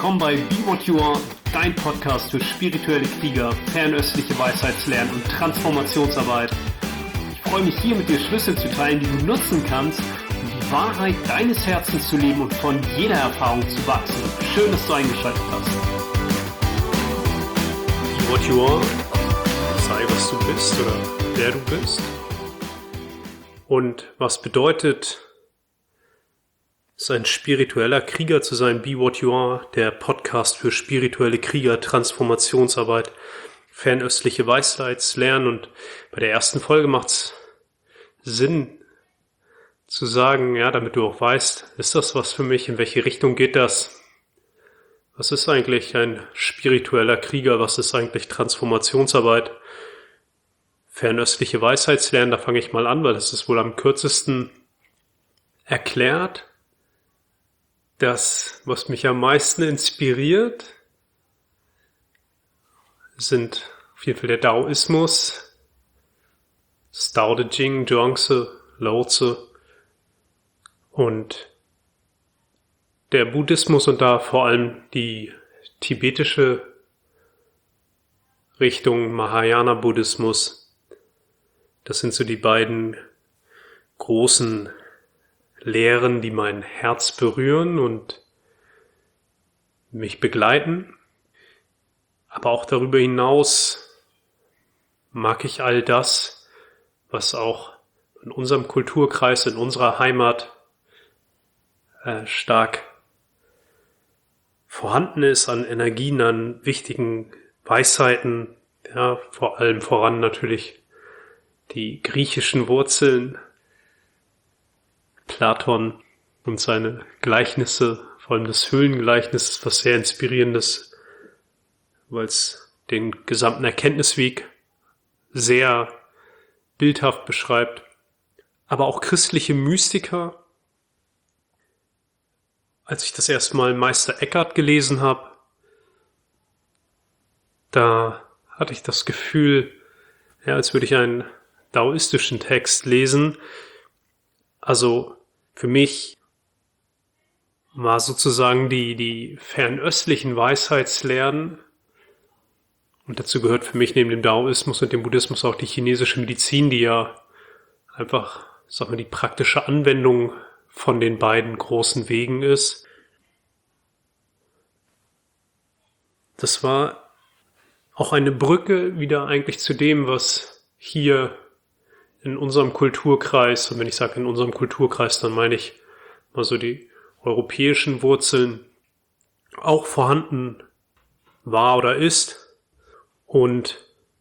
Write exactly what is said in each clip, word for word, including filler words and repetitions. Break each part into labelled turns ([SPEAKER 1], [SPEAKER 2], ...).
[SPEAKER 1] Willkommen bei Be What You Are, dein Podcast für spirituelle Krieger, fernöstliche Weisheitslernen und Transformationsarbeit. Ich freue mich hier mit dir Schlüssel zu teilen, die du nutzen kannst, um die Wahrheit deines Herzens zu leben und von jeder Erfahrung zu wachsen. Schön, dass du eingeschaltet hast.
[SPEAKER 2] Be What You Are, sei was du bist oder wer du bist. Und was bedeutet es, ein spiritueller Krieger zu sein? Be What You Are, der Podcast für spirituelle Krieger, Transformationsarbeit, fernöstliche Weisheitslernen. Und bei der ersten Folge macht es Sinn zu sagen, ja, damit du auch weißt, ist das was für mich? In welche Richtung geht das? Was ist eigentlich ein spiritueller Krieger? Was ist eigentlich Transformationsarbeit? Fernöstliche Weisheitslernen, da fange ich mal an, weil das ist wohl am kürzesten erklärt. Das, was mich am meisten inspiriert, sind auf jeden Fall der Daoismus, das Tao Te Ching, Zhuangzi, Lao Tzu und der Buddhismus und da vor allem die tibetische Richtung Mahayana-Buddhismus. Das sind so die beiden großen Lehren, die mein Herz berühren und mich begleiten. Aber auch darüber hinaus mag ich all das, was auch in unserem Kulturkreis, in unserer Heimat äh, stark vorhanden ist an Energien, an wichtigen Weisheiten, ja, vor allem voran natürlich die griechischen Wurzeln, Platon und seine Gleichnisse, vor allem das Höhlengleichnis, ist was sehr Inspirierendes, weil es den gesamten Erkenntnisweg sehr bildhaft beschreibt. Aber auch christliche Mystiker. Als ich das erste Mal Meister Eckhart gelesen habe, da hatte ich das Gefühl, ja, als würde ich einen daoistischen Text lesen. Also für mich war sozusagen die, die fernöstlichen Weisheitslernen, und dazu gehört für mich neben dem Daoismus und dem Buddhismus auch die chinesische Medizin, die ja einfach, sagen wir, die praktische Anwendung von den beiden großen Wegen ist. Das war auch eine Brücke wieder eigentlich zu dem, was hier in unserem Kulturkreis, und wenn ich sage in unserem Kulturkreis, dann meine ich mal so die europäischen Wurzeln, auch vorhanden war oder ist. Und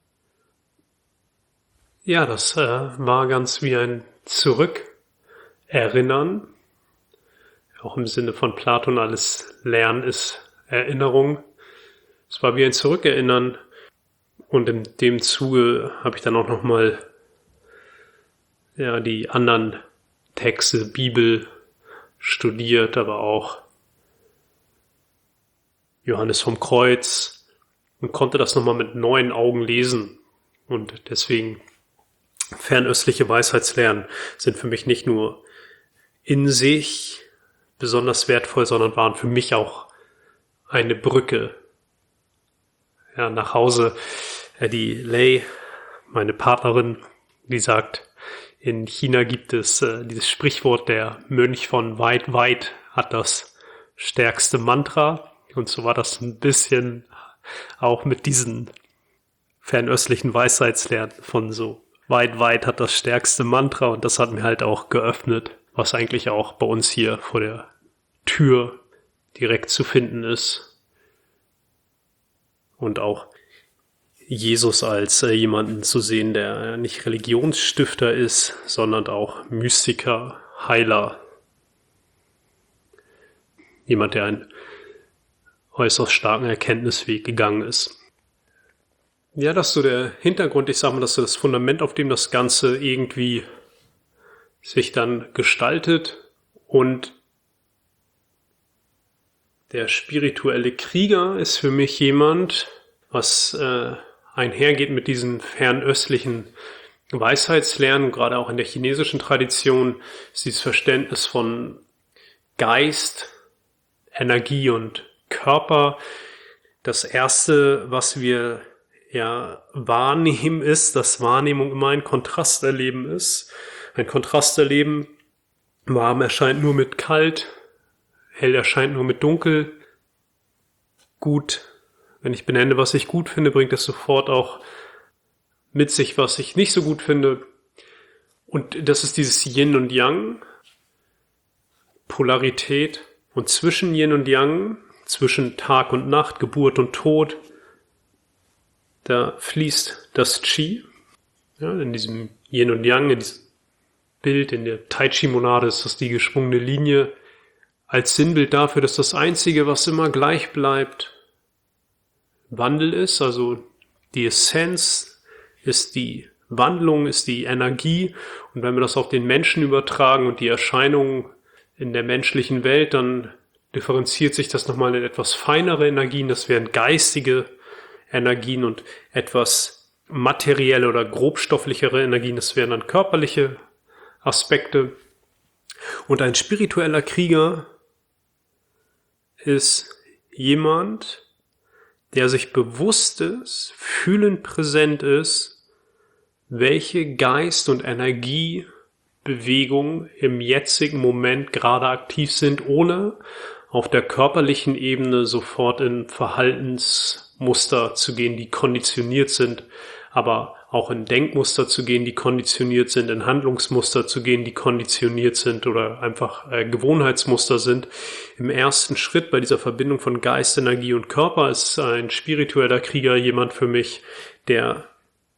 [SPEAKER 2] ja, das äh, war ganz wie ein Zurückerinnern. Auch im Sinne von Platon, alles Lernen ist Erinnerung. Es war wie ein Zurückerinnern. Und in dem Zuge habe ich dann auch nochmal ja, die anderen Texte, Bibel studiert, aber auch Johannes vom Kreuz und konnte das nochmal mit neuen Augen lesen. Und deswegen fernöstliche Weisheitslernen sind für mich nicht nur in sich besonders wertvoll, sondern waren für mich auch eine Brücke ja, nach Hause. Die Lei, meine Partnerin, die sagt, in China gibt es äh, dieses Sprichwort, der Mönch von weit, weit hat das stärkste Mantra. Und so war das ein bisschen auch mit diesen fernöstlichen Weisheitslernen von so weit, weit hat das stärkste Mantra. Und das hat mir halt auch geöffnet, was eigentlich auch bei uns hier vor der Tür direkt zu finden ist. Und auch Jesus als äh, jemanden zu sehen, der nicht Religionsstifter ist, sondern auch Mystiker, Heiler. Jemand, der einen äußerst starken Erkenntnisweg gegangen ist. Ja, das ist so der Hintergrund. Ich sage mal, das ist so das Fundament, auf dem das Ganze irgendwie sich dann gestaltet. Und der spirituelle Krieger ist für mich jemand, was äh, einhergeht mit diesen fernöstlichen Weisheitslernen, gerade auch in der chinesischen Tradition, ist dieses Verständnis von Geist, Energie und Körper, das Erste, was wir ja wahrnehmen, ist, dass Wahrnehmung immer ein Kontrasterleben ist. Ein Kontrasterleben, warm erscheint nur mit kalt, hell erscheint nur mit dunkel. Gut, wenn ich benenne, was ich gut finde, bringt es sofort auch mit sich, was ich nicht so gut finde. Und das ist dieses Yin und Yang, Polarität. Und zwischen Yin und Yang, zwischen Tag und Nacht, Geburt und Tod, da fließt das Qi. Ja, in diesem Yin und Yang, in diesem Bild, in der Tai Chi Monade ist das die geschwungene Linie, als Sinnbild dafür, dass das Einzige, was immer gleich bleibt, Wandel ist. Also die Essenz ist die Wandlung, ist die Energie. Und wenn wir das auf den Menschen übertragen und die Erscheinungen in der menschlichen Welt, dann differenziert sich das nochmal in etwas feinere Energien. Das wären geistige Energien, und etwas materielle oder grobstofflichere Energien, das wären dann körperliche Aspekte. Und ein spiritueller Krieger ist jemand, der sich bewusst ist, fühlend präsent ist, welche Geist- und Energiebewegungen im jetzigen Moment gerade aktiv sind, ohne auf der körperlichen Ebene sofort in Verhaltensmuster zu gehen, die konditioniert sind, aber auch in Denkmuster zu gehen, die konditioniert sind, in Handlungsmuster zu gehen, die konditioniert sind oder einfach äh, Gewohnheitsmuster sind. Im ersten Schritt bei dieser Verbindung von Geist, Energie und Körper ist ein spiritueller Krieger jemand für mich, der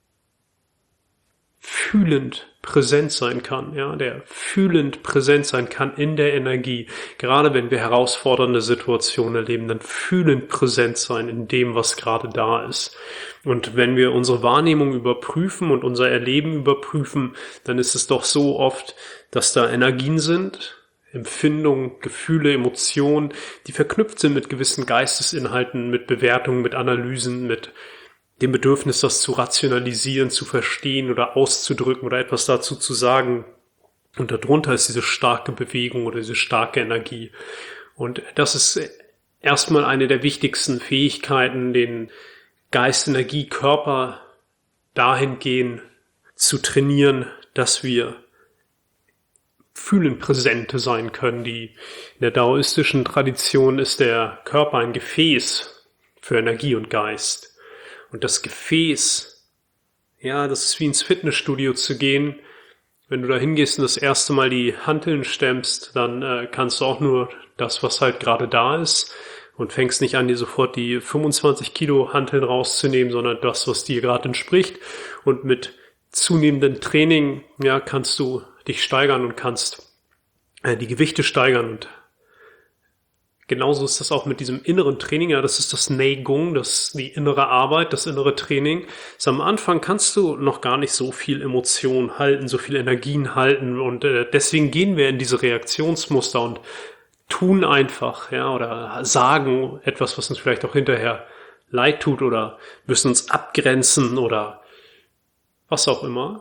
[SPEAKER 2] fühlend präsent sein kann, ja, der fühlend präsent sein kann in der Energie. Gerade wenn wir herausfordernde Situationen erleben, dann fühlend präsent sein in dem, was gerade da ist. Und wenn wir unsere Wahrnehmung überprüfen und unser Erleben überprüfen, dann ist es doch so oft, dass da Energien sind, Empfindungen, Gefühle, Emotionen, die verknüpft sind mit gewissen Geistesinhalten, mit Bewertungen, mit Analysen, mit dem Bedürfnis, das zu rationalisieren, zu verstehen oder auszudrücken oder etwas dazu zu sagen. Und darunter ist diese starke Bewegung oder diese starke Energie. Und das ist erstmal eine der wichtigsten Fähigkeiten, den Geist, Energie, Körper dahingehend zu trainieren, dass wir fühlend Präsente sein können. Die, in der daoistischen Tradition ist der Körper ein Gefäß für Energie und Geist. Und das Gefäß, ja, das ist wie ins Fitnessstudio zu gehen. Wenn du da hingehst und das erste Mal die Hanteln stemmst, dann äh, kannst du auch nur das, was halt gerade da ist, und fängst nicht an, dir sofort die fünfundzwanzig Kilo Hanteln rauszunehmen, sondern das, was dir gerade entspricht. Und mit zunehmendem Training, ja, kannst du dich steigern und kannst äh, die Gewichte steigern. Und genauso ist das auch mit diesem inneren Training. Ja, das ist das Neigong, das ist die innere Arbeit, das innere Training. Das am Anfang kannst du noch gar nicht so viel Emotion halten, so viel Energien halten, und äh, deswegen gehen wir in diese Reaktionsmuster und tun einfach, ja, oder sagen etwas, was uns vielleicht auch hinterher leid tut, oder müssen uns abgrenzen oder was auch immer.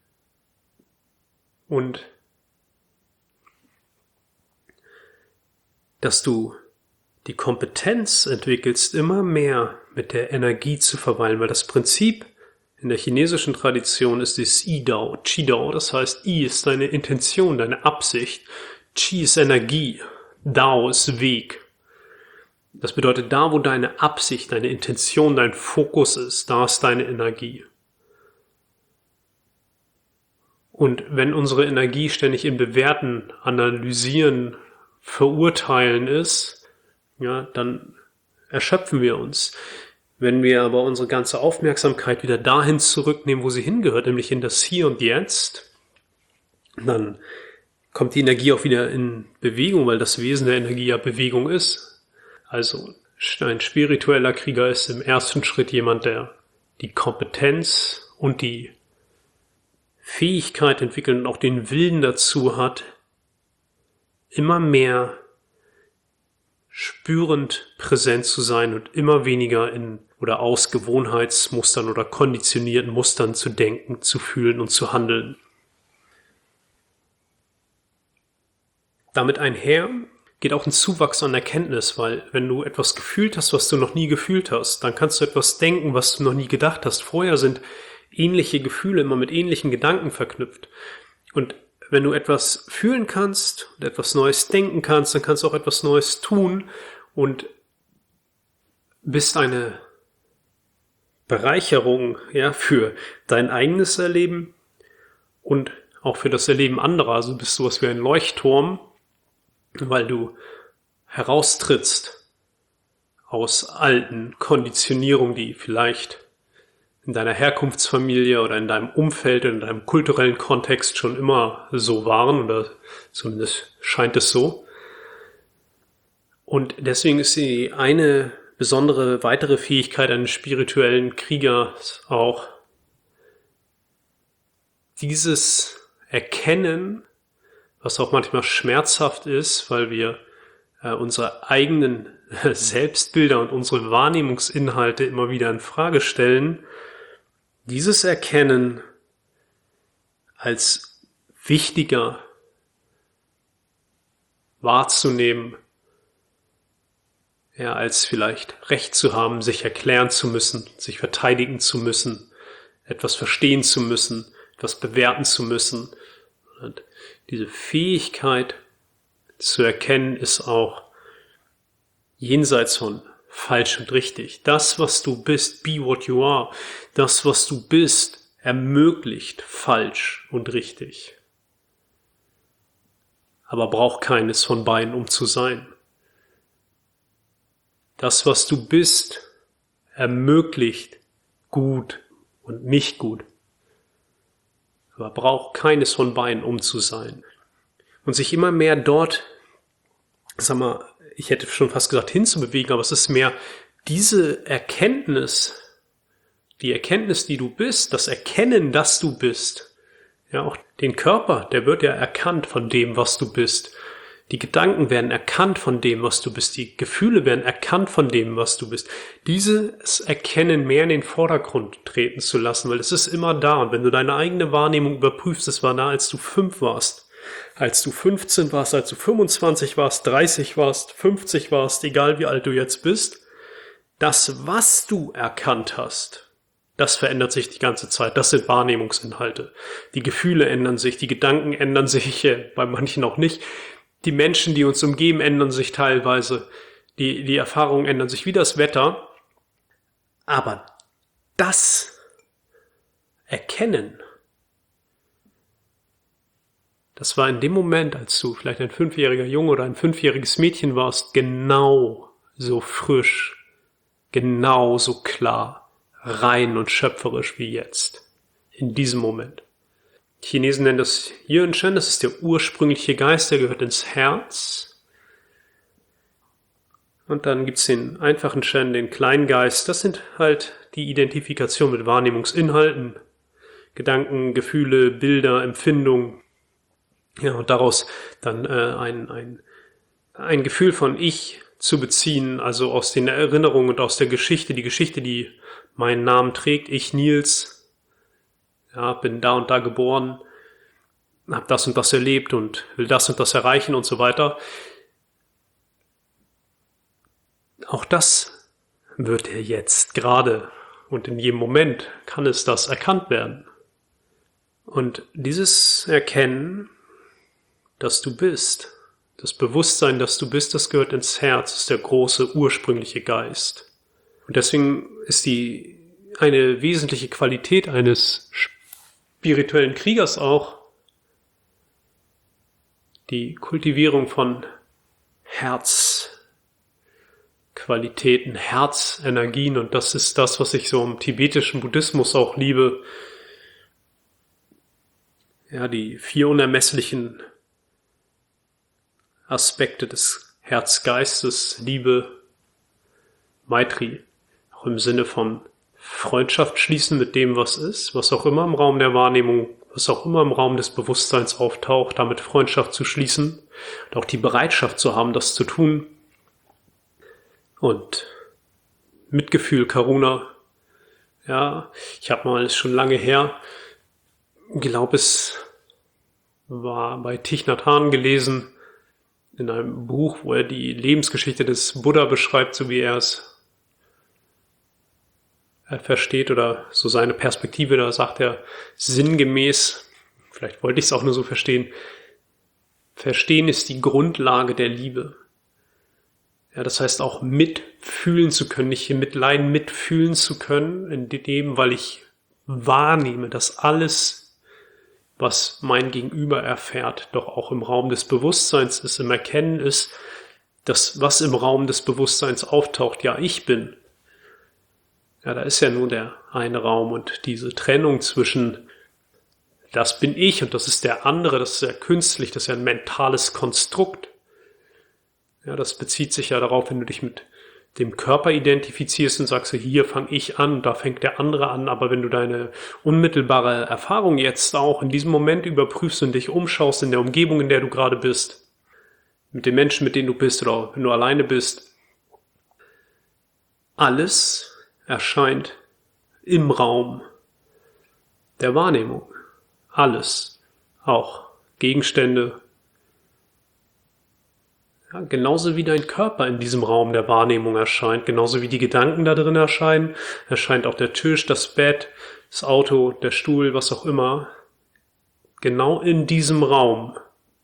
[SPEAKER 2] Und dass du die Kompetenz entwickelst, immer mehr mit der Energie zu verweilen, weil das Prinzip in der chinesischen Tradition ist das I-Dao, Qi-Dao, das heißt, I ist deine Intention, deine Absicht, Qi ist Energie, Dao ist Weg. Das bedeutet, da wo deine Absicht, deine Intention, dein Fokus ist, da ist deine Energie. Und wenn unsere Energie ständig im Bewerten, Analysieren, Verurteilen ist, ja, dann erschöpfen wir uns. Wenn wir aber unsere ganze Aufmerksamkeit wieder dahin zurücknehmen, wo sie hingehört, nämlich in das Hier und Jetzt, dann kommt die Energie auch wieder in Bewegung, weil das Wesen der Energie ja Bewegung ist. Also ein spiritueller Krieger ist im ersten Schritt jemand, der die Kompetenz und die Fähigkeit entwickelt und auch den Willen dazu hat, immer mehr spürend präsent zu sein und immer weniger in oder aus Gewohnheitsmustern oder konditionierten Mustern zu denken, zu fühlen und zu handeln. Damit einher geht auch ein Zuwachs an Erkenntnis, weil wenn du etwas gefühlt hast, was du noch nie gefühlt hast, dann kannst du etwas denken, was du noch nie gedacht hast. Vorher sind ähnliche Gefühle immer mit ähnlichen Gedanken verknüpft. Und wenn du etwas fühlen kannst und etwas Neues denken kannst, dann kannst du auch etwas Neues tun und bist eine Bereicherung, ja, für dein eigenes Erleben und auch für das Erleben anderer. Also bist du sowas wie ein Leuchtturm, weil du heraustrittst aus alten Konditionierungen, die vielleicht in deiner Herkunftsfamilie oder in deinem Umfeld, in deinem kulturellen Kontext schon immer so waren, oder zumindest scheint es so. Und deswegen ist die eine besondere weitere Fähigkeit eines spirituellen Kriegers auch dieses Erkennen, was auch manchmal schmerzhaft ist, weil wir äh, unsere eigenen Selbstbilder und unsere Wahrnehmungsinhalte immer wieder in Frage stellen, dieses Erkennen als wichtiger wahrzunehmen, ja, als vielleicht Recht zu haben, sich erklären zu müssen, sich verteidigen zu müssen, etwas verstehen zu müssen, etwas bewerten zu müssen. Und diese Fähigkeit zu erkennen ist auch jenseits von falsch und richtig. Das, was du bist, be what you are, das, was du bist, ermöglicht falsch und richtig. Aber braucht keines von beiden, um zu sein. Das, was du bist, ermöglicht gut und nicht gut. Aber braucht keines von beiden, um zu sein. Und sich immer mehr dort, sag mal, ich hätte schon fast gesagt hinzubewegen, aber es ist mehr diese Erkenntnis, die Erkenntnis, die du bist, das Erkennen, dass du bist. Ja, auch den Körper, der wird ja erkannt von dem, was du bist. Die Gedanken werden erkannt von dem, was du bist. Die Gefühle werden erkannt von dem, was du bist. Dieses Erkennen mehr in den Vordergrund treten zu lassen, weil es ist immer da. Und wenn du deine eigene Wahrnehmung überprüfst, es war da, als du fünf warst, als du fünfzehn warst, als du fünfundzwanzig warst, dreißig warst, fünfzig warst, egal wie alt du jetzt bist, das, was du erkannt hast, das verändert sich die ganze Zeit. Das sind Wahrnehmungsinhalte. Die Gefühle ändern sich, die Gedanken ändern sich, äh, bei manchen auch nicht. Die Menschen, die uns umgeben, ändern sich teilweise. Die, die Erfahrungen ändern sich wie das Wetter. Aber das Erkennen, das war in dem Moment, als du vielleicht ein fünfjähriger Junge oder ein fünfjähriges Mädchen warst, genau so frisch, genau so klar, rein und schöpferisch wie jetzt. In diesem Moment. Die Chinesen nennen das Yuan-Shen, das ist der ursprüngliche Geist, der gehört ins Herz. Und dann gibt's den einfachen Shen, den kleinen Geist. Das sind halt die Identifikation mit Wahrnehmungsinhalten, Gedanken, Gefühle, Bilder, Empfindungen. Ja, und daraus dann äh, ein, ein, ein Gefühl von Ich zu beziehen, also aus den Erinnerungen und aus der Geschichte, die Geschichte, die meinen Namen trägt, ich Nils. Ja, bin da und da geboren, habe das und das erlebt und will das und das erreichen und so weiter. Auch das wird jetzt gerade und in jedem Moment kann es das erkannt werden. Und dieses Erkennen, dass du bist, das Bewusstsein, dass du bist, das gehört ins Herz, ist der große ursprüngliche Geist. Und deswegen ist die eine wesentliche Qualität eines spirituellen Kriegers auch die Kultivierung von Herzqualitäten, Herzenergien, und das ist das, was ich so im tibetischen Buddhismus auch liebe. Ja, die vier unermesslichen Aspekte des Herzgeistes, Liebe, Maitri, auch im Sinne von Freundschaft schließen mit dem, was ist, was auch immer im Raum der Wahrnehmung, was auch immer im Raum des Bewusstseins auftaucht, damit Freundschaft zu schließen und auch die Bereitschaft zu haben, das zu tun. Und Mitgefühl, Karuna, ja, ich habe mal, ist schon lange her, glaube es war bei Thich Nhat Hanh gelesen, in einem Buch, wo er die Lebensgeschichte des Buddha beschreibt, so wie er es er versteht oder so seine Perspektive, da sagt er sinngemäß, vielleicht wollte ich es auch nur so verstehen, Verstehen ist die Grundlage der Liebe. Ja, das heißt auch mitfühlen zu können, nicht mitleiden, mitfühlen zu können, in dem, weil ich wahrnehme, dass alles, was mein Gegenüber erfährt, doch auch im Raum des Bewusstseins ist, im Erkennen ist, dass was im Raum des Bewusstseins auftaucht, ja, ich bin. Ja, da ist ja nur der eine Raum und diese Trennung zwischen das bin ich und das ist der andere, das ist ja künstlich, das ist ja ein mentales Konstrukt. Ja, das bezieht sich ja darauf, wenn du dich mit dem Körper identifizierst und sagst, hier fange ich an, da fängt der andere an, aber wenn du deine unmittelbare Erfahrung jetzt auch in diesem Moment überprüfst und dich umschaust in der Umgebung, in der du gerade bist, mit den Menschen, mit denen du bist oder wenn du alleine bist, alles erscheint im Raum der Wahrnehmung. Alles, auch Gegenstände, ja, genauso wie dein Körper in diesem Raum der Wahrnehmung erscheint, genauso wie die Gedanken da drin erscheinen, erscheint auch der Tisch, das Bett, das Auto, der Stuhl, was auch immer, genau in diesem Raum.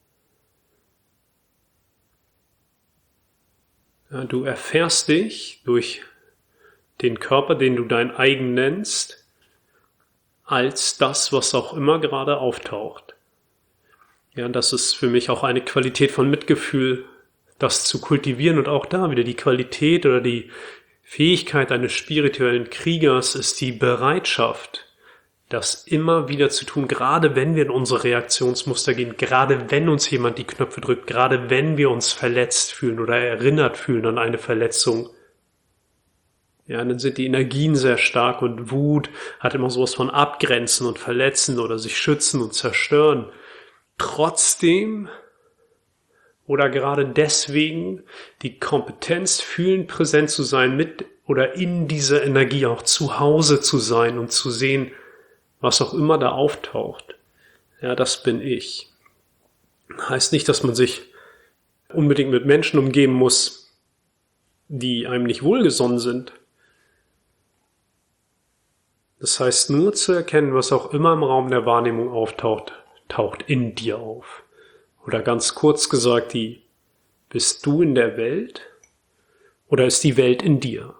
[SPEAKER 2] Ja, du erfährst dich durch den Körper, den du dein eigen nennst, als das, was auch immer gerade auftaucht. Ja, das ist für mich auch eine Qualität von Mitgefühl, das zu kultivieren und auch da wieder die Qualität oder die Fähigkeit eines spirituellen Kriegers ist die Bereitschaft, das immer wieder zu tun, gerade wenn wir in unsere Reaktionsmuster gehen, gerade wenn uns jemand die Knöpfe drückt, gerade wenn wir uns verletzt fühlen oder erinnert fühlen an eine Verletzung. Ja, dann sind die Energien sehr stark und Wut hat immer sowas von Abgrenzen und Verletzen oder sich schützen und zerstören. Trotzdem oder gerade deswegen die Kompetenz fühlen, präsent zu sein mit oder in dieser Energie auch zu Hause zu sein und zu sehen, was auch immer da auftaucht. Ja, das bin ich. Heißt nicht, dass man sich unbedingt mit Menschen umgeben muss, die einem nicht wohlgesonnen sind. Das heißt nur zu erkennen, was auch immer im Raum der Wahrnehmung auftaucht, taucht in dir auf. Oder ganz kurz gesagt, die, bist du in der Welt oder ist die Welt in dir?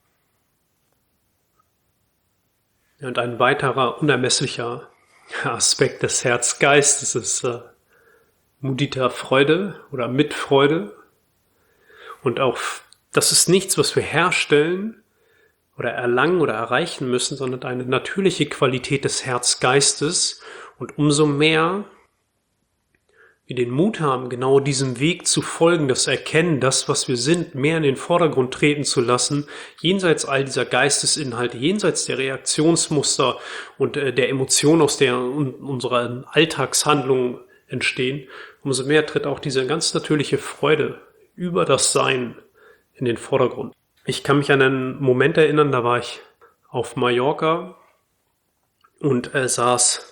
[SPEAKER 2] Und ein weiterer unermesslicher Aspekt des Herz-Geistes ist äh, Mudita Freude oder Mitfreude. Und auch das ist nichts, was wir herstellen oder erlangen oder erreichen müssen, sondern eine natürliche Qualität des Herzgeistes. Und umso mehr wir den Mut haben, genau diesem Weg zu folgen, das Erkennen, das, was wir sind, mehr in den Vordergrund treten zu lassen, jenseits all dieser Geistesinhalte, jenseits der Reaktionsmuster und äh, der Emotionen, aus der un- unsere Alltagshandlungen entstehen, umso mehr tritt auch diese ganz natürliche Freude über das Sein in den Vordergrund. Ich kann mich an einen Moment erinnern, da war ich auf Mallorca und äh, saß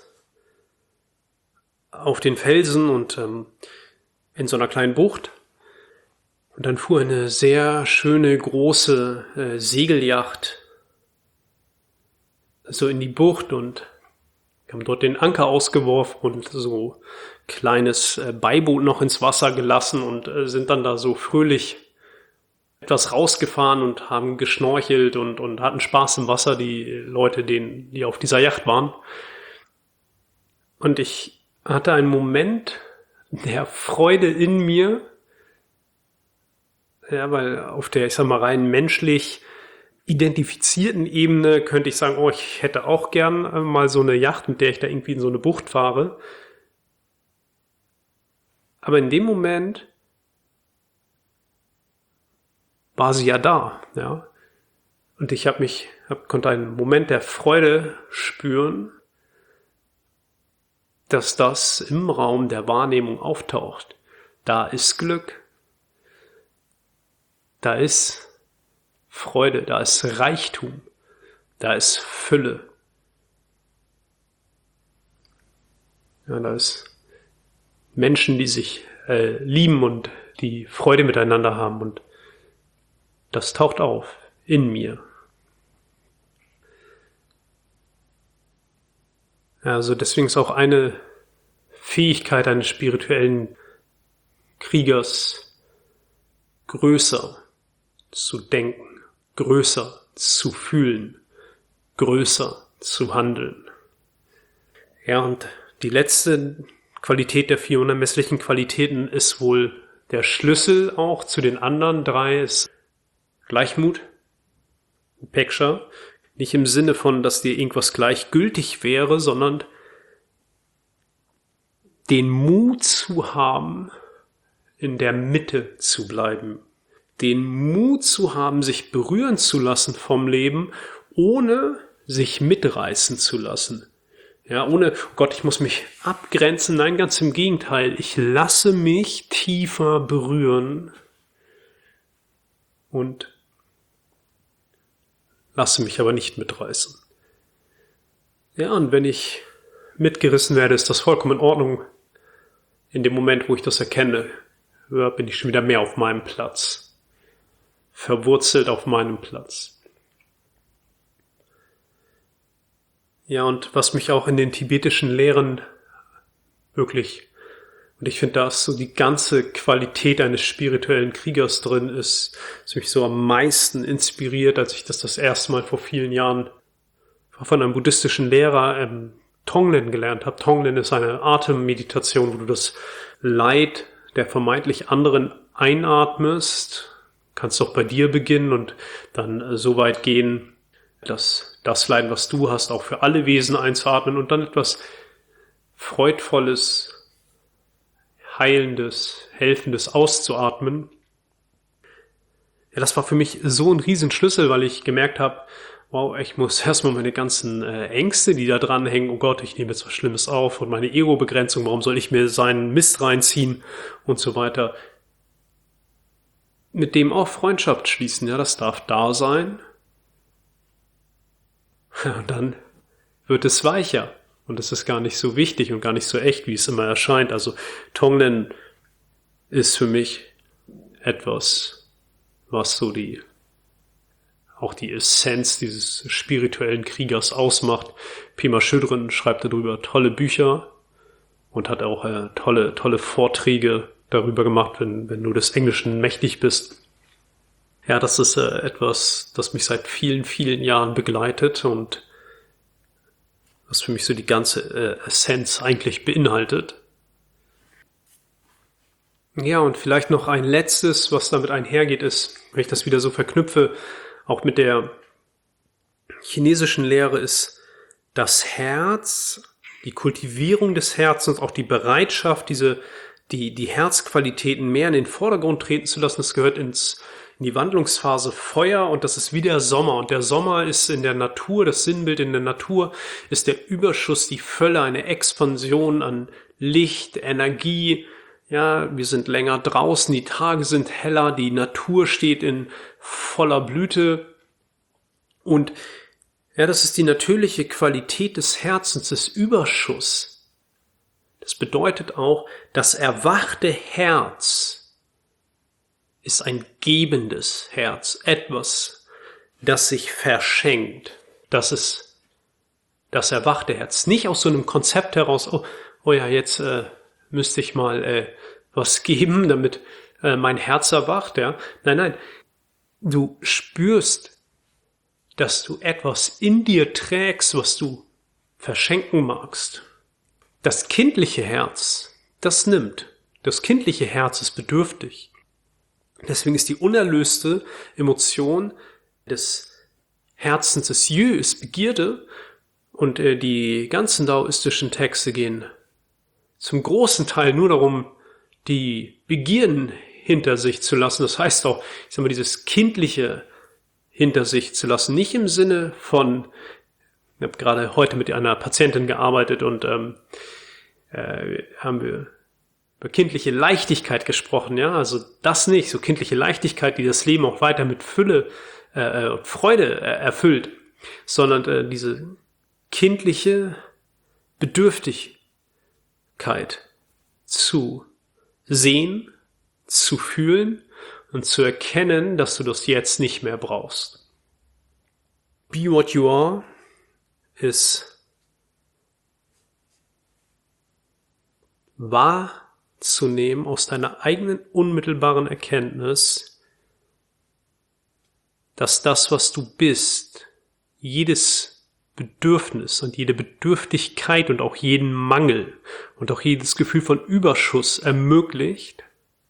[SPEAKER 2] auf den Felsen und ähm, in so einer kleinen Bucht. Und dann fuhr eine sehr schöne, große äh, Segelyacht so in die Bucht und wir haben dort den Anker ausgeworfen und so kleines äh, Beiboot noch ins Wasser gelassen und äh, sind dann da so fröhlich etwas rausgefahren und haben geschnorchelt und, und hatten Spaß im Wasser, die Leute, denen, die auf dieser Yacht waren. Und ich hatte einen Moment der Freude in mir, ja, weil auf der, ich sag mal, rein menschlich identifizierten Ebene könnte ich sagen, oh, ich hätte auch gern mal so eine Yacht, mit der ich da irgendwie in so eine Bucht fahre. Aber in dem Moment war sie ja da, ja. Und ich habe mich, hab, konnte einen Moment der Freude spüren, dass das im Raum der Wahrnehmung auftaucht. Da ist Glück, da ist Freude, da ist Reichtum, da ist Fülle. Ja, da ist Menschen, die sich äh, lieben und die Freude miteinander haben. Und das taucht auf in mir. Also deswegen ist auch eine Fähigkeit eines spirituellen Kriegers, größer zu denken, größer zu fühlen, größer zu handeln. Ja, und die letzte Qualität der vier unermesslichen Qualitäten ist wohl der Schlüssel auch zu den anderen drei, ist Gleichmut, Upeksha. Nicht im Sinne von, dass dir irgendwas gleichgültig wäre, sondern den Mut zu haben, in der Mitte zu bleiben. Den Mut zu haben, sich berühren zu lassen vom Leben, ohne sich mitreißen zu lassen. Ja, ohne, oh Gott, ich muss mich abgrenzen. Nein, ganz im Gegenteil. Ich lasse mich tiefer berühren und lasse mich aber nicht mitreißen. Ja, und wenn ich mitgerissen werde, ist das vollkommen in Ordnung. In dem Moment, wo ich das erkenne, bin ich schon wieder mehr auf meinem Platz. Verwurzelt auf meinem Platz. Ja, und was mich auch in den tibetischen Lehren wirklich, und ich finde, da ist so die ganze Qualität eines spirituellen Kriegers drin, ist, was mich so am meisten inspiriert, als ich das das erste Mal vor vielen Jahren von einem buddhistischen Lehrer ähm, Tonglen gelernt habe. Tonglen ist eine Atemmeditation, wo du das Leid der vermeintlich anderen einatmest. Kannst auch bei dir beginnen und dann äh, so weit gehen, dass das Leiden, was du hast, auch für alle Wesen einzuatmen und dann etwas Freudvolles, Heilendes, Helfendes auszuatmen. Ja, das war für mich so ein Riesenschlüssel, weil ich gemerkt habe, wow, ich muss erstmal meine ganzen äh, Ängste, die da dran hängen, oh Gott, ich nehme jetzt was Schlimmes auf und meine Ego-Begrenzung, warum soll ich mir seinen Mist reinziehen und so weiter. Mit dem auch Freundschaft schließen, ja, das darf da sein. Ja, und dann wird es weicher und es ist gar nicht so wichtig und gar nicht so echt, wie es immer erscheint. Also Tonglen ist für mich etwas, was so die auch die Essenz dieses spirituellen Kriegers ausmacht. Pema Chödrön schreibt darüber tolle Bücher und hat auch äh, tolle tolle Vorträge darüber gemacht, wenn wenn du des Englischen mächtig bist. Ja, das ist äh, etwas, das mich seit vielen, vielen Jahren begleitet und was für mich so die ganze äh, Essenz eigentlich beinhaltet. Ja, und vielleicht noch ein letztes, was damit einhergeht, ist, wenn ich das wieder so verknüpfe, auch mit der chinesischen Lehre, ist das Herz, die Kultivierung des Herzens, auch die Bereitschaft, diese, die, die Herzqualitäten mehr in den Vordergrund treten zu lassen. Das gehört ins, in die Wandlungsphase Feuer und das ist wie der Sommer. Und der Sommer ist in der Natur, das Sinnbild in der Natur ist der Überschuss, die Fülle, eine Expansion an Licht, Energie. Ja, wir sind länger draußen, die Tage sind heller, die Natur steht in voller Blüte. Und ja, das ist die natürliche Qualität des Herzens, des Überschuss. Das bedeutet auch, das erwachte Herz ist ein gebendes Herz, etwas, das sich verschenkt. Das ist das erwachte Herz. Nicht aus so einem Konzept heraus, oh, oh ja, jetzt äh, müsste ich mal äh, was geben, damit äh, mein Herz erwacht. Ja? Nein, nein, du spürst, dass du etwas in dir trägst, was du verschenken magst. Das kindliche Herz, das nimmt. Das kindliche Herz ist bedürftig. Deswegen ist die unerlöste Emotion des Herzens des Jö ist Begierde und äh, die ganzen daoistischen Texte gehen zum großen Teil nur darum, die Begierden hinter sich zu lassen. Das heißt auch, ich sag mal, dieses kindliche hinter sich zu lassen. Nicht im Sinne von, ich habe gerade heute mit einer Patientin gearbeitet und ähm, äh, haben wir über kindliche Leichtigkeit gesprochen, ja, also das nicht, so kindliche Leichtigkeit, die das Leben auch weiter mit Fülle äh, und Freude äh, erfüllt, sondern äh, diese kindliche Bedürftigkeit zu sehen, zu fühlen und zu erkennen, dass du das jetzt nicht mehr brauchst. Be what you are ist wahrzunehmen aus deiner eigenen unmittelbaren Erkenntnis, dass das, was du bist, jedes Bedürfnis und jede Bedürftigkeit und auch jeden Mangel und auch jedes Gefühl von Überschuss ermöglicht,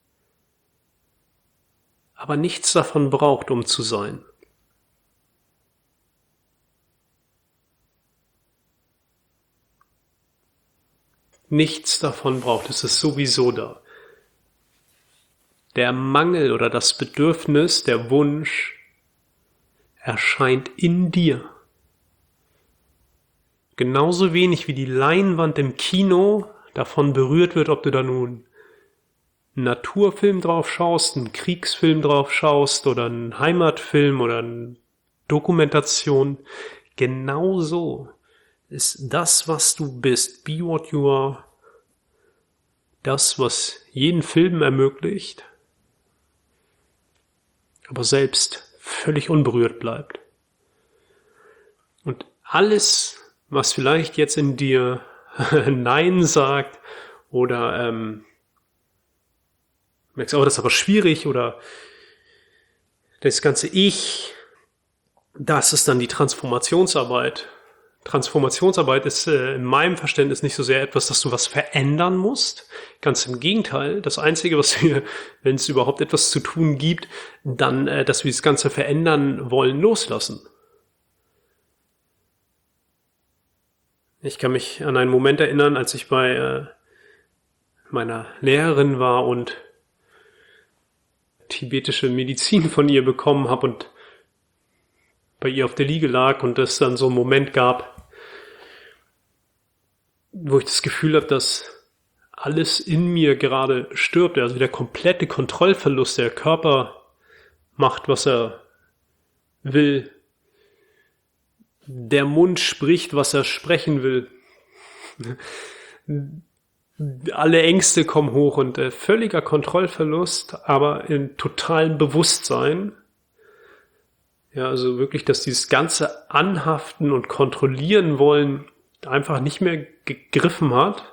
[SPEAKER 2] aber nichts davon braucht, um zu sein. Nichts davon braucht, es ist sowieso da. Der Mangel oder das Bedürfnis, der Wunsch erscheint in dir. Genauso wenig wie die Leinwand im Kino davon berührt wird, ob du da nun einen Naturfilm drauf schaust, einen Kriegsfilm drauf schaust oder einen Heimatfilm oder eine Dokumentation. Genauso ist das, was du bist, be what you are, das, was jeden Film ermöglicht, aber selbst völlig unberührt bleibt. Und alles, was vielleicht jetzt in dir Nein sagt oder ähm, merkst, oh, das ist aber schwierig oder das ganze Ich, das ist dann die Transformationsarbeit. Transformationsarbeit ist äh, in meinem Verständnis nicht so sehr etwas, dass du was verändern musst. Ganz im Gegenteil. Das Einzige, was wir, wenn es überhaupt etwas zu tun gibt, dann, äh, dass wir das Ganze verändern wollen, loslassen. Ich kann mich an einen Moment erinnern, als ich bei äh, meiner Lehrerin war und tibetische Medizin von ihr bekommen habe und bei ihr auf der Liege lag und es dann so einen Moment gab, wo ich das Gefühl habe, dass alles in mir gerade stirbt, also der komplette Kontrollverlust, der Körper macht, was er will, der Mund spricht, was er sprechen will, alle Ängste kommen hoch und äh, völliger Kontrollverlust, aber in totalem Bewusstsein. Ja, also wirklich, dass dieses ganze Anhaften und Kontrollieren wollen einfach nicht mehr gegriffen hat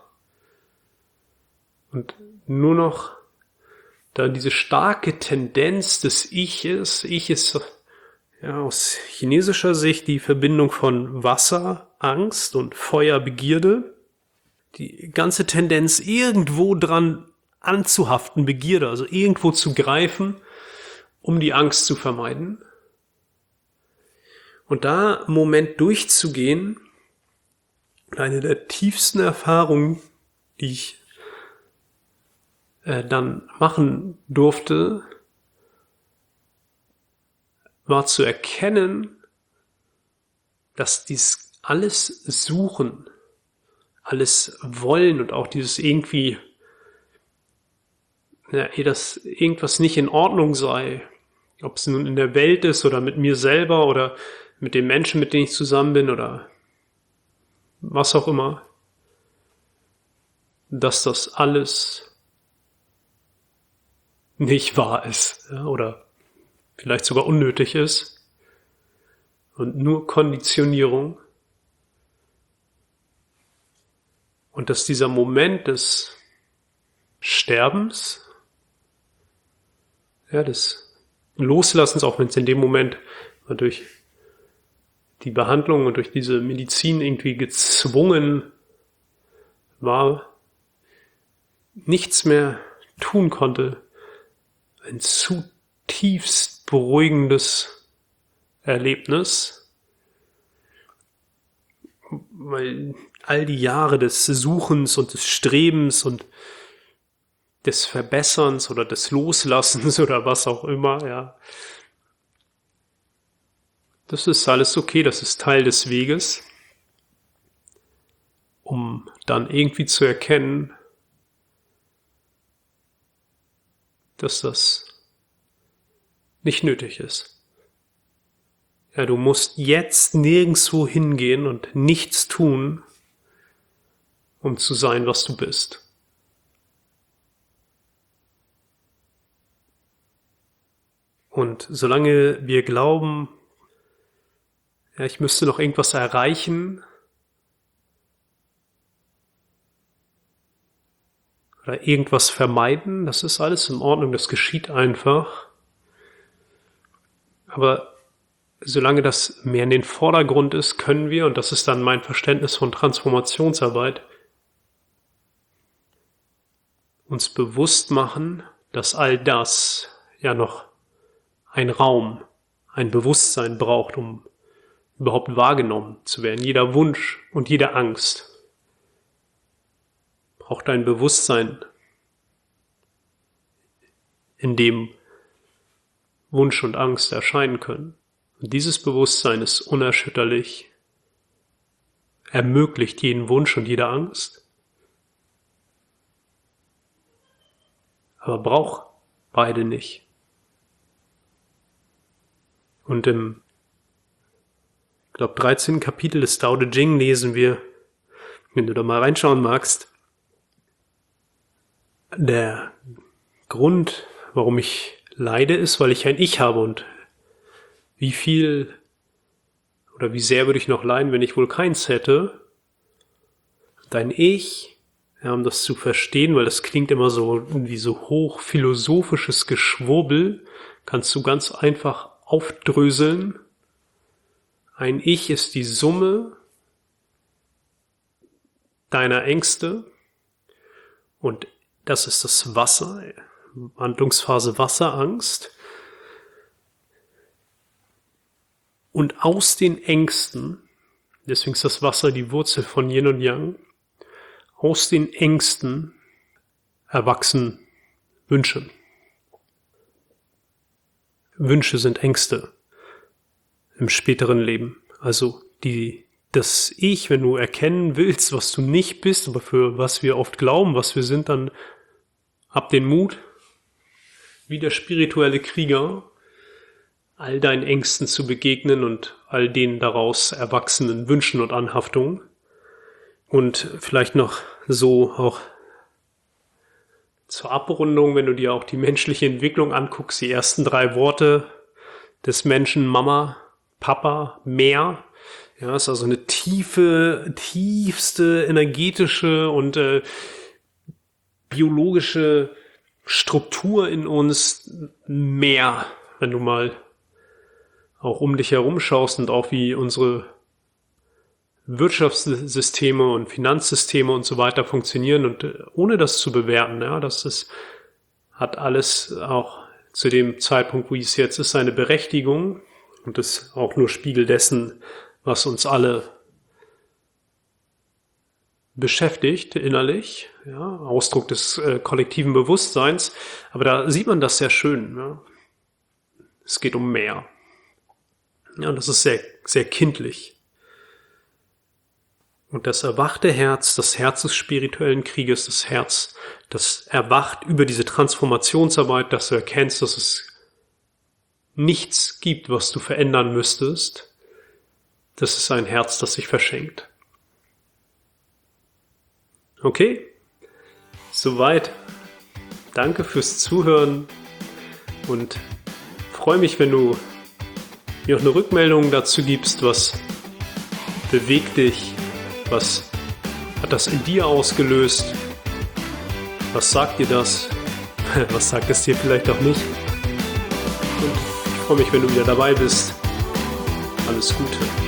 [SPEAKER 2] und nur noch da diese starke Tendenz des Iches. Ich ist ja aus chinesischer Sicht die Verbindung von Wasser, Angst und Feuer, Begierde. Die ganze Tendenz irgendwo dran anzuhaften, Begierde, also irgendwo zu greifen, um die Angst zu vermeiden. Und da einen Moment durchzugehen, eine der tiefsten Erfahrungen, die ich äh, dann machen durfte, war zu erkennen, dass dies alles Suchen, alles Wollen und auch dieses irgendwie, ja, dass irgendwas nicht in Ordnung sei, ob es nun in der Welt ist oder mit mir selber oder mit den Menschen, mit denen ich zusammen bin oder was auch immer, dass das alles nicht wahr ist, ja, oder vielleicht sogar unnötig ist und nur Konditionierung. Und dass dieser Moment des Sterbens, ja, des Loslassens, auch wenn es in dem Moment durch die Behandlung und durch diese Medizin irgendwie gezwungen war, nichts mehr tun konnte, ein zutiefst beruhigendes Erlebnis, weil all die Jahre des Suchens und des Strebens und des Verbesserns oder des Loslassens oder was auch immer, ja, das ist alles okay, das ist Teil des Weges, um dann irgendwie zu erkennen, dass das nicht nötig ist. Ja, du musst jetzt nirgendwo hingehen und nichts tun, um zu sein, was du bist. Und solange wir glauben, ja, ich müsste noch irgendwas erreichen oder irgendwas vermeiden, das ist alles in Ordnung, das geschieht einfach. Aber solange das mehr in den Vordergrund ist, können wir, und das ist dann mein Verständnis von Transformationsarbeit, uns bewusst machen, dass all das ja noch ein Raum, ein Bewusstsein braucht, um überhaupt wahrgenommen zu werden. Jeder Wunsch und jede Angst braucht ein Bewusstsein, in dem Wunsch und Angst erscheinen können. Und dieses Bewusstsein ist unerschütterlich, ermöglicht jeden Wunsch und jede Angst, aber braucht beide nicht. Und im, ich glaube, dreizehnten Kapitel des Tao Te Ching lesen wir, wenn du da mal reinschauen magst, der Grund, warum ich leide, ist, weil ich ein Ich habe, und wie viel oder wie sehr würde ich noch leiden, wenn ich wohl keins hätte? Dein Ich, ja, um das zu verstehen, weil das klingt immer so wie so hoch philosophisches Geschwurbel, kannst du ganz einfach aufdröseln. Ein Ich ist die Summe deiner Ängste, und das ist das Wasser, Wandlungsphase Wasserangst. Und aus den Ängsten, deswegen ist das Wasser die Wurzel von Yin und Yang, aus den Ängsten erwachsen Wünsche. Wünsche sind Ängste im späteren Leben. Also die, das Ich, wenn du erkennen willst, was du nicht bist, aber für was wir oft glauben, was wir sind, dann hab den Mut, wie der spirituelle Krieger, all deinen Ängsten zu begegnen und all den daraus erwachsenen Wünschen und Anhaftungen. Und vielleicht noch so auch zur Abrundung, wenn du dir auch die menschliche Entwicklung anguckst, die ersten drei Worte des Menschen, Mama, Papa, Meer. Ja, ist also eine tiefe, tiefste energetische und äh, biologische Struktur in uns, Meer, wenn du mal auch um dich herum schaust und auch wie unsere Wirtschaftssysteme und Finanzsysteme und so weiter funktionieren, und ohne das zu bewerten, ja, das ist, hat alles auch zu dem Zeitpunkt, wie es jetzt ist, seine Berechtigung, und ist auch nur Spiegel dessen, was uns alle beschäftigt innerlich, ja, Ausdruck des äh, kollektiven Bewusstseins, aber da sieht man das sehr schön, ja. Es geht um mehr. Ja, und das ist sehr, sehr kindlich. Und das erwachte Herz, das Herz des spirituellen Krieges, das Herz, das erwacht über diese Transformationsarbeit, dass du erkennst, dass es nichts gibt, was du verändern müsstest. Das ist ein Herz, das sich verschenkt. Okay? Soweit. Danke fürs Zuhören und freue mich, wenn du mir auch eine Rückmeldung dazu gibst, was bewegt dich, was hat das in dir ausgelöst, was sagt dir das, was sagt es dir vielleicht auch nicht. Und ich freue mich, wenn du wieder dabei bist. Alles Gute.